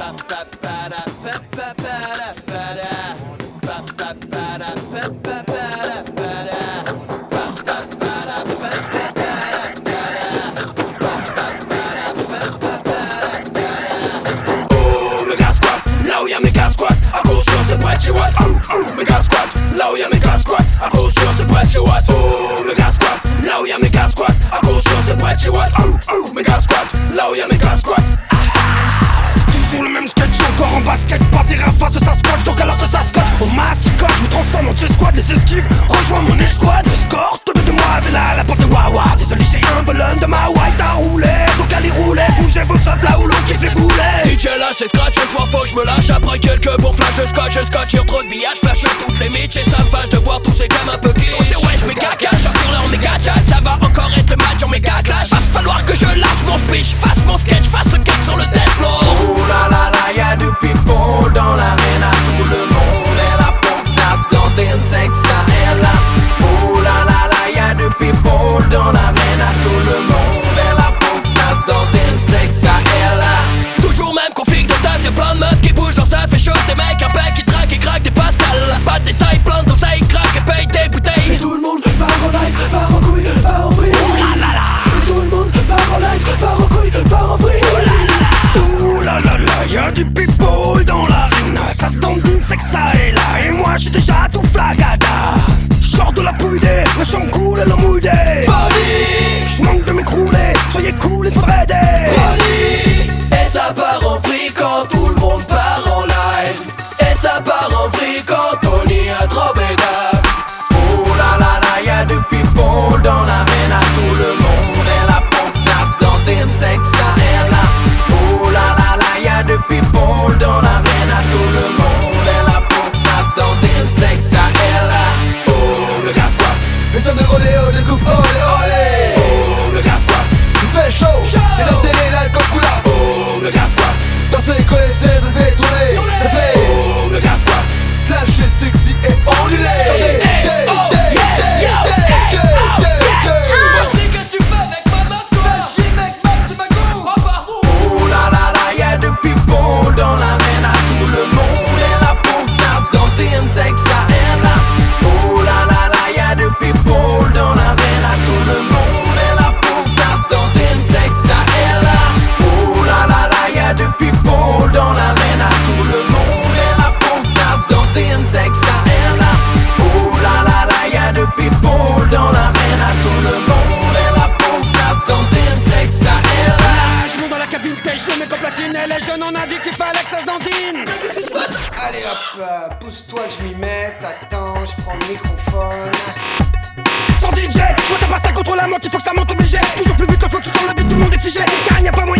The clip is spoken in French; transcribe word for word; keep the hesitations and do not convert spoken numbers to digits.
Squat, you what? Ooh, ooh, méga squat. Là où y'a méga squat, à cause sur ce prêt, tu what? Oh, méga squat. Là où y'a méga squat, à cause sur ce prêt, tu what? Ooh, ooh, méga squat. Là où y'a méga squat. Ah, ah, c'est toujours le même sketch, encore en basket. Passer en face de sa squat, donc alors que ça scotch. Au masticote, je me transforme en J-Squad, les esquives. Rejoins mon escouade, escorte de demoiselles à la porte de Wawa. Désolé, j'ai un ballon de ma white à rouler. Donc allez rouler, bougez vos saufs là où l'on kiffe les boulets. D J lâche ses scratch, ce soir faut que je me lâche. Après quelques bons flashs, je scotch, je scotch sur trop de billage. Flash toutes les mitches et ça me fâche de voir tous ces gamins un peu glitch. C'est ouais, je méga cash, sortir là en méga chat. Ça va encore être le match en méga clash. Va falloir que je lâche mon speech, fasse mon sketch, fasse le cap sur le dance floor. Oh là là là, y'a du people dans l'arène à tout le monde. Et la pompe, ça se donne un sexe à elle. Oh là là là, y'a du people dans l'arène à tout le monde. Et la pompe, ça se donne un sexe à elle. Toujours même config de taf, y'a plein de meufs qui bougent dans ça, fait chaud, des mecs un peu qui traquent et craquent des pascals. Pas de détails, plein de ça, ils craquent et payent des bouteilles. Et tout le monde part en live, part en couille, part en vrille. Oh là là là. Et tout le monde part en live, part en couille, part en vrille. Oh là là là. Oh là là là, y'a du people dans l'arène. Ça se donne d'une sexe ça et là. Et moi j'suis déjà tout flagada. J'sors de la bouillée, la chambre coule et l'eau mouillée. J'manque de m'écrouler, soyez cool et faudrait aider. Et ça part en vrille quand tout le monde part en live. Et ça part en vrille quand Tony a trop bédave. Oh là là là, y'a du people dans l'arène à tout le monde. Et la pompe, ça se donne un sexe à elle. Oh là là là, y'a du people dans l'arène à tout le monde. Et la pompe, ça se donne un sexe à elle. Oh, le gars squat, une sorte de rodéo, de coupe olé olé. Oh, le gars squat, il fait chaud, les enterrés, l'alcool coula. Oh, le gars squat, dans ce collé, c'est ça fait tourner, ça fait. Oh, le gars squat, slash est sexy et ondulé. Attendez, Hey, oh, yeah, yo, hey, oh, yeah. Qu'est-ce que tu fais avec ma meuf, toi? Vas-y, mec, meuf, c'est ma go. Oh, pardon. Oh là là là, y'a du people dans l'arène à tout le monde. Et la pompe, ça se donne un sexe à elle. Oh là là là, y'a du people dans l'arène à tout le monde. Et la pompe, ça se donne un sexe à elle. Oh là là là, y'a du people dans l'arène à tout le monde. Et la pompe, ça se donne un sexe à elle. Oh là là là, y'a du people dans l'arène à tout le monde. Et la pompe, ça se donne un sexe à elle. Ah, je monte dans la cabine stage, je le mets comme platine. Et les jeunes on a dit qu'il fallait que ça se dandine. Allez hop, euh, pousse-toi que je m'y mette. Attends, je prends le microphone. Sans D J, je vois ta pasta contre la montre, il faut que ça monte obligé. Toujours plus vite, le flow, tu sens le beat, tout le monde est figé. Car y a pas moyen